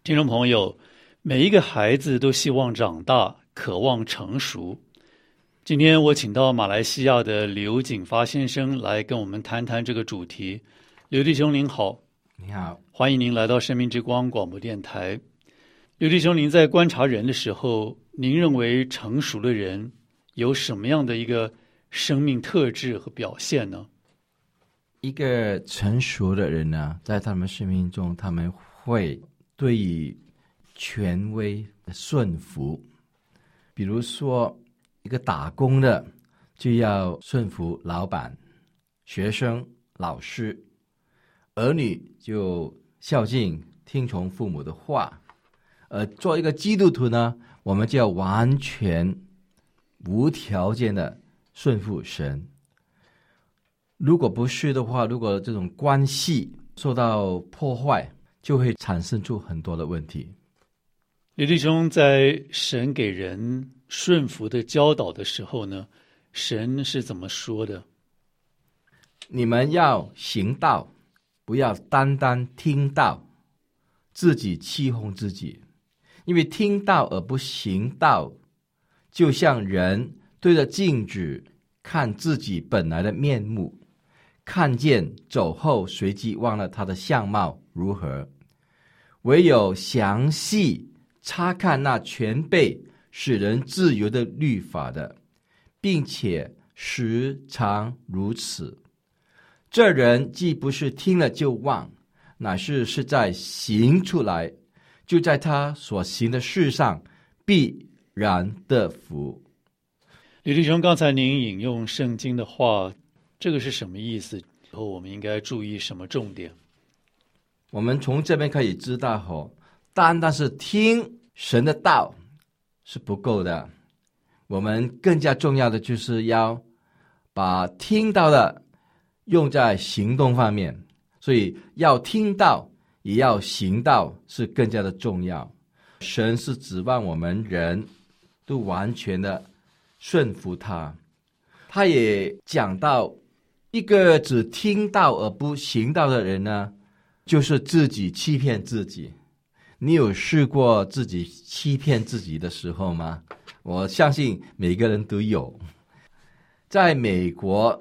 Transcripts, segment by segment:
听众朋友，每一个孩子都希望长大，渴望成熟。今天我请到马来西亚的刘景发先生来跟我们谈谈这个主题。刘弟兄您好。 你好， 欢迎您来到生命之光广播电台。刘弟兄，您在观察人的时候，您认为成熟的人有什么样的一个生命特质和表现呢？ 一个成熟的人呢，在他们生命中，他们会对于权威顺服。比如说，一个打工的就要顺服老板，学生、老师，儿女就孝敬、听从父母的话。做一个基督徒呢，我们就要完全无条件的顺服神。如果不是的话，如果这种关系受到破坏，就会产生出很多的问题。 刘弟兄，在神给人顺服的教导的时候呢，神是怎么说的？ 你们要行道，不要单单听道，自己欺哄自己。因为听道而不行道，就像人对着镜子看自己本来的面目，看见走后随即忘了他的相貌如何。唯有详细查看那全备使人自由的律法的，并且时常如此，这人既不是听了就忘，乃是在行出来，就在他所行的事上必然得福。 刘弟兄，刚才您引用圣经的话，这个是什么意思？以后我们应该注意什么重点？ 我们从这边可以知道，单单是听神的道是不够的，我们更加重要的就是要把听到的用在行动方面，所以要听到也要行道是更加的重要。神是指望我们人都完全的顺服他。他也讲到，一个只听到而不行道的人呢，就是自己欺骗自己。你有试过自己欺骗自己的时候吗？我相信每个人都有。在美国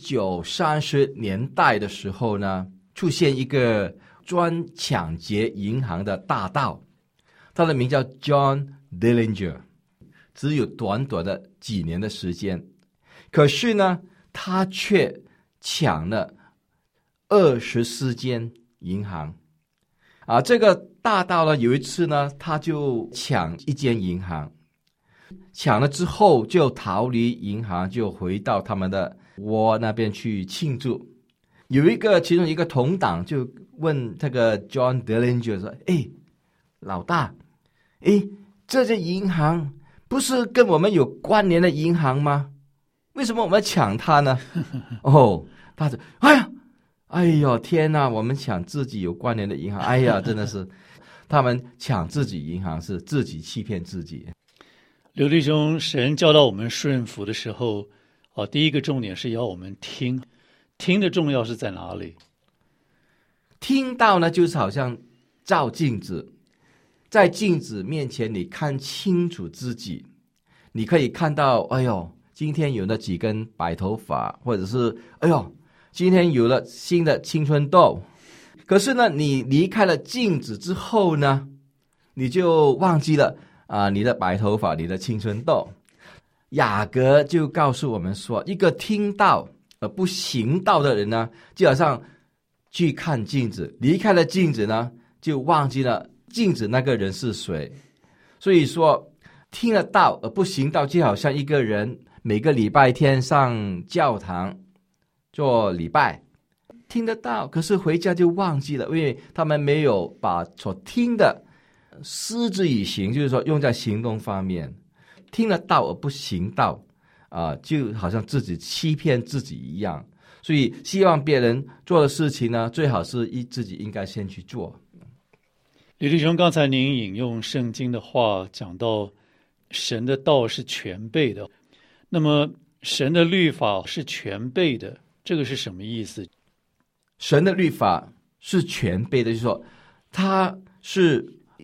1930年代的时候呢，出现一个专抢劫银行的大盗，他的名叫 John Dillinger， 只有短短的几年的时间，可是呢，他却抢了24间银行。这个大盗呢，有一次呢，他就抢一间银行，抢了之后就逃离银行，就回到他们的窝那边去庆祝。其中一个同党就问这个 John Dillinger 说：“老大，这间银行不是跟我们有关联的银行吗？为什么我们抢它呢？”他说：“哎呦，天哪！我们抢自己有关联的银行，真的是，他们抢自己银行是自己欺骗自己。” 刘弟兄，神教导我们顺服的时候，第一个重点是要我们听。听的重要是在哪里？ 听到呢，就是好像照镜子，在镜子面前你看清楚自己，你可以看到，今天有了几根白头发，或者是今天有了新的青春痘。可是呢，你离开了镜子之后呢，你就忘记了你的白头发，你的青春痘。雅各就告诉我们说，一个听到而不行道的人呢，就好像去看镜子，离开了镜子呢，就忘记了镜子那个人是谁。所以说，听了道而不行道，就好像一个人每个礼拜天上教堂做礼拜，听得到，可是回家就忘记了，因为他们没有把所听的施之以行，就是说用在行动方面。听了道而不行道，就好像自己欺骗自己一样。所以希望别人做的事情呢，最好是自己应该先去做。 刘弟兄，刚才您引用圣经的话，讲到神的道是全备的，那么神的律法是全备的，这个是什么意思？ 神的律法是全备的，就是说它是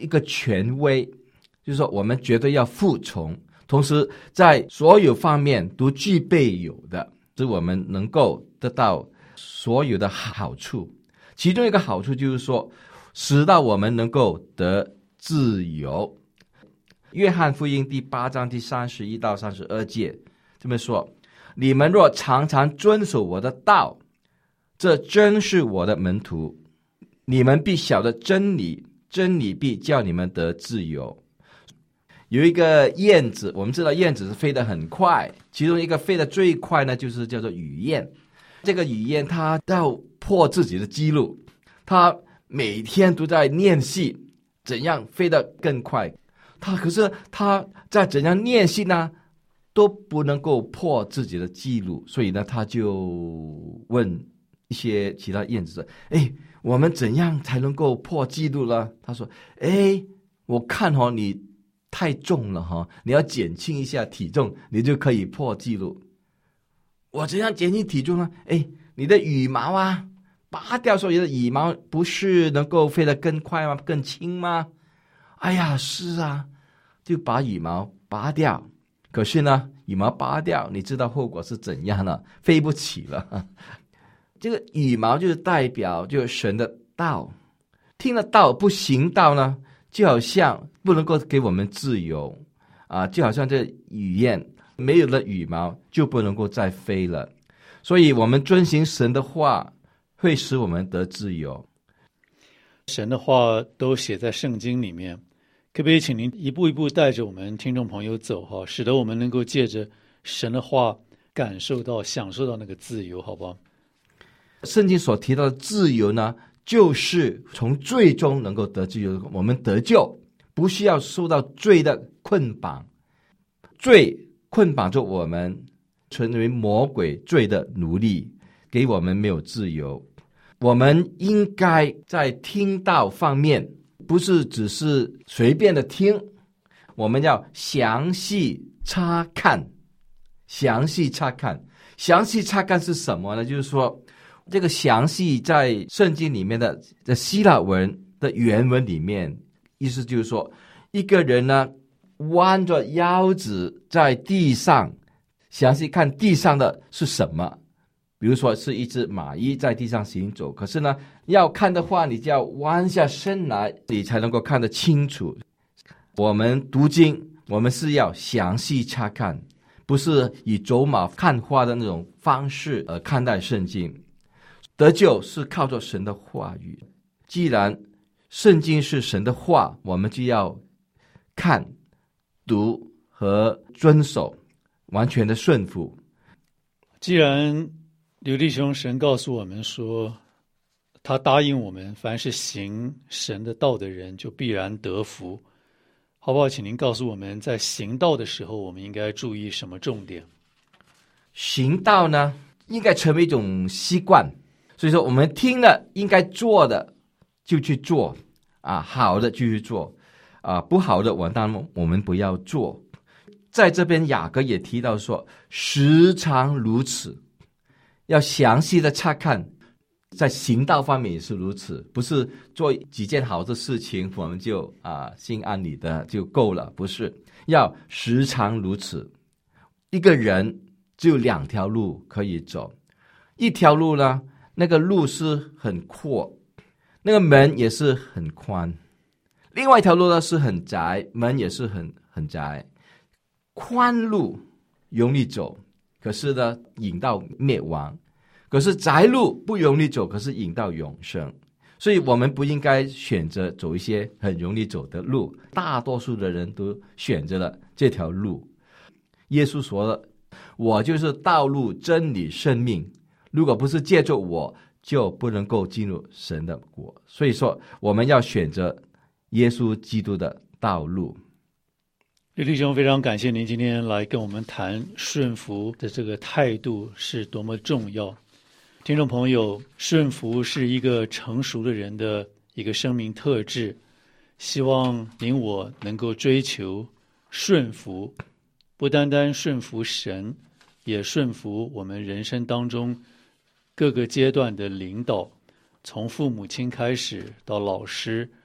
一个权威，就是说我们绝对要服从，同时在所有方面都具备有的，使我们能够得到所有的好处。其中一个好处就是说，使到我们能够得自由。约翰福音第8章第31到32节这么说：你们若常常遵守我的道，这真是我的门徒，你们必晓得真理，真理必叫你们得自由。有一个燕子，我们知道燕子是飞得很快，其中一个飞得最快呢，就是叫做雨燕。这个雨燕它要破自己的记录，它每天都在练习怎样飞得更快。可是他在怎样练习呢，都不能够破自己的记录，所以呢，他就问一些其他燕子说：我们怎样才能够破纪录呢？他说：我看你太重了你要减轻一下体重，你就可以破纪录。我怎样减轻体重呢？你的羽毛啊拔掉，所以的羽毛不是能够飞得更快吗？更轻吗？是啊，就把羽毛拔掉。可是呢，羽毛拔掉，你知道后果是怎样呢？飞不起了。这个羽毛就是代表就是神的道，听了道不行道呢，就好像不能够给我们自由就好像这雨燕没有了羽毛就不能够再飞了。所以我们遵行神的话会使我们得自由。 神的话都写在圣经里面，可不可以请您一步一步带着我们听众朋友走使得我们能够借着神的话感受到享受到那个自由，好不好？ 圣经所提到的自由呢，就是从罪中能够得自由。我们得救不需要受到罪的捆绑，罪捆绑着我们，成为魔鬼罪的奴隶，给我们没有自由。我们应该在听道方面不是只是随便的听，我们要详细查看。详细查看是什么呢？就是说这个详细在圣经里面的希腊文的原文里面，意思就是说一个人呢弯着腰子在地上详细看地上的是什么。比如说是一只蚂蚁在地上行走，可是呢要看的话你就要弯下身来，你才能够看得清楚。我们读经我们是要详细查看，不是以走马看花的那种方式看待圣经。得救是靠着神的话语，既然圣经是神的话，我们就要看、读和遵守，完全的顺服。 既然刘弟兄神告诉我们说他答应我们凡是行神的道的人就必然得福，好不好？请您告诉我们在行道的时候我们应该注意什么重点？ 行道呢应该成为一种习惯，所以说我们听了应该做的就去做好的就去做不好的当然我们不要做。在这边雅各也提到说时常如此，要详细的查看。在行道方面也是如此，不是做几件好的事情我们就心安理得就够了，不是，要时常如此。一个人只有2条路可以走，一条路呢那个路是很阔，那个门也是很宽，另外一条路呢是很窄，门也是很窄。宽路容易走，可是呢引到灭亡，可是窄路不容易走，可是引到永生。所以我们不应该选择走一些很容易走的路，大多数的人都选择了这条路。耶稣说了，我就是道路真理生命，如果不是借着我就不能够进入神的国。所以说我们要选择耶稣基督的道路。 刘弟兄，非常感谢您今天来跟我们谈顺服的这个态度是多么重要。听众朋友，顺服是一个成熟的人的一个生命特质，希望您我能够追求顺服，不单单顺服神，也顺服我们人生当中各个阶段的领导，从父母亲开始到老师，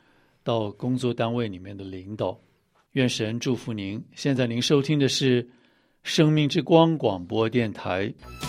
到工作单位里面的领导。愿神祝福您。现在您收听的是生命之光广播电台。